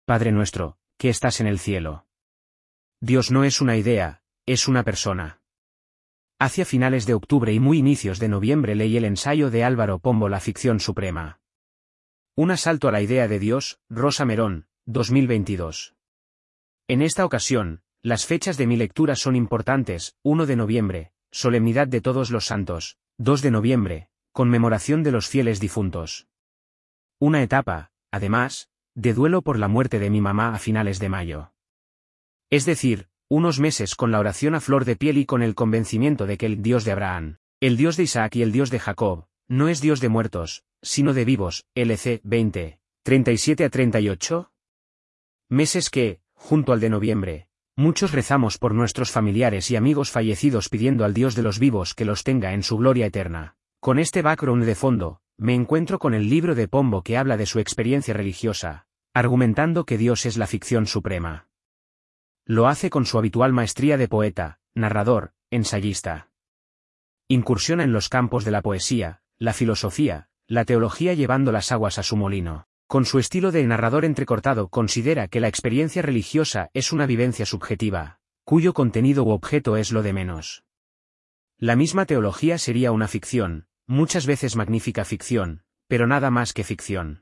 Padre nuestro, que estás en el cielo. Dios no es una idea, es una persona. Hacia finales de octubre y muy inicios de noviembre leí el ensayo de Álvaro Pombo La ficción suprema. Un asalto a la idea de Dios, Rosa Merón, 2022. En esta ocasión, las fechas de mi lectura son importantes: 1 de noviembre, Solemnidad de Todos los Santos; 2 de noviembre, Conmemoración de los fieles difuntos. Una etapa, además, de duelo por la muerte de mi mamá a finales de mayo. Es decir, unos meses con la oración a flor de piel y con el convencimiento de que el Dios de Abraham, el Dios de Isaac y el Dios de Jacob, no es Dios de muertos, sino de vivos. LC 20, 37-38. Meses que, junto al de noviembre, muchos rezamos por nuestros familiares y amigos fallecidos pidiendo al Dios de los vivos que los tenga en su gloria eterna. Con este background de fondo, me encuentro con el libro de Pombo que habla de su experiencia religiosa, argumentando que Dios es la ficción suprema. Lo hace con su habitual maestría de poeta, narrador, ensayista. Incursiona en los campos de la poesía, la filosofía, la teología llevando las aguas a su molino. Con su estilo de narrador entrecortado considera que la experiencia religiosa es una vivencia subjetiva, cuyo contenido u objeto es lo de menos. La misma teología sería una ficción, muchas veces magnífica ficción, pero nada más que ficción.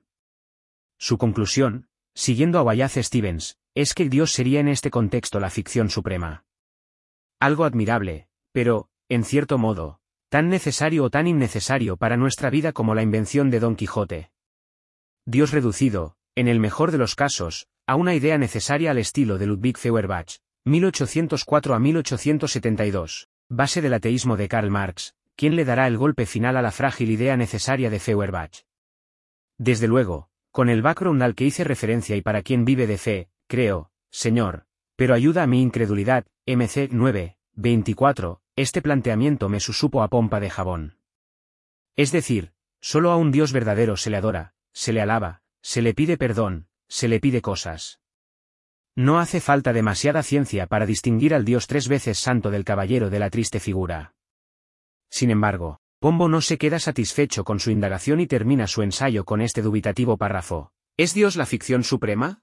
Su conclusión, siguiendo a Wallace Stevens, es que Dios sería en este contexto la ficción suprema. Algo admirable, pero, en cierto modo, tan necesario o tan innecesario para nuestra vida como la invención de Don Quijote. Dios reducido, en el mejor de los casos, a una idea necesaria al estilo de Ludwig Feuerbach, 1804 a 1872, base del ateísmo de Karl Marx, quien le dará el golpe final a la frágil idea necesaria de Feuerbach. Desde luego, con el background al que hice referencia y para quien vive de fe, creo, Señor, pero ayuda a mi incredulidad, MC 9, 24, este planteamiento me susupo a pompa de jabón. Es decir, solo a un Dios verdadero se le adora, se le alaba, se le pide perdón, se le pide cosas. No hace falta demasiada ciencia para distinguir al Dios 3 veces santo del caballero de la triste figura. Sin embargo, Pombo no se queda satisfecho con su indagación y termina su ensayo con este dubitativo párrafo: ¿es Dios la ficción suprema?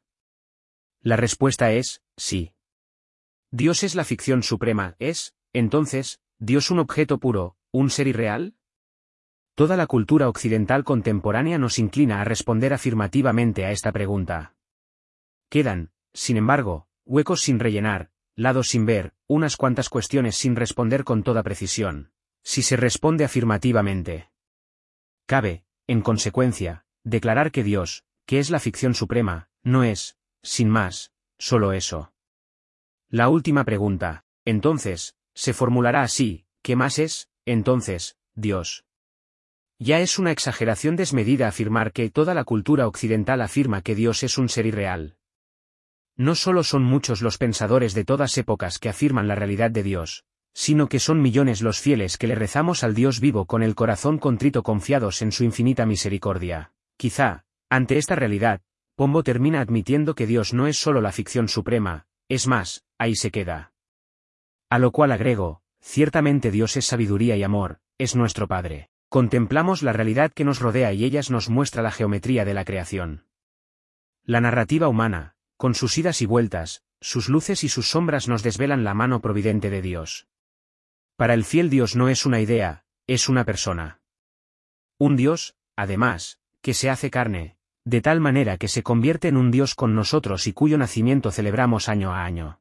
La respuesta es, sí. Dios es la ficción suprema. ¿Es, entonces, Dios un objeto puro, un ser irreal? Toda la cultura occidental contemporánea nos inclina a responder afirmativamente a esta pregunta. Quedan, sin embargo, huecos sin rellenar, lados sin ver, unas cuantas cuestiones sin responder con toda precisión. Si se responde afirmativamente, cabe, en consecuencia, declarar que Dios, que es la ficción suprema, no es, sin más, solo eso. La última pregunta, entonces, se formulará así: ¿qué más es, entonces, Dios? Ya es una exageración desmedida afirmar que toda la cultura occidental afirma que Dios es un ser irreal. No solo son muchos los pensadores de todas épocas que afirman la realidad de Dios, sino que son millones los fieles que le rezamos al Dios vivo con el corazón contrito confiados en su infinita misericordia. Quizá, ante esta realidad, Pombo termina admitiendo que Dios no es solo la ficción suprema, es más, ahí se queda. A lo cual agrego, ciertamente Dios es sabiduría y amor, es nuestro Padre. Contemplamos la realidad que nos rodea y ellas nos muestra la geometría de la creación. La narrativa humana, con sus idas y vueltas, sus luces y sus sombras nos desvelan la mano providente de Dios. Para el fiel Dios no es una idea, es una persona. Un Dios, además, que se hace carne, de tal manera que se convierte en un Dios con nosotros y cuyo nacimiento celebramos año a año.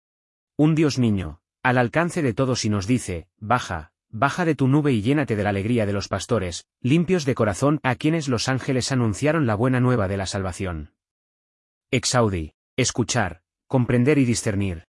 Un Dios niño, al alcance de todos y nos dice: baja, baja de tu nube y llénate de la alegría de los pastores, limpios de corazón, a quienes los ángeles anunciaron la buena nueva de la salvación. Exaudi, escuchar, comprender y discernir.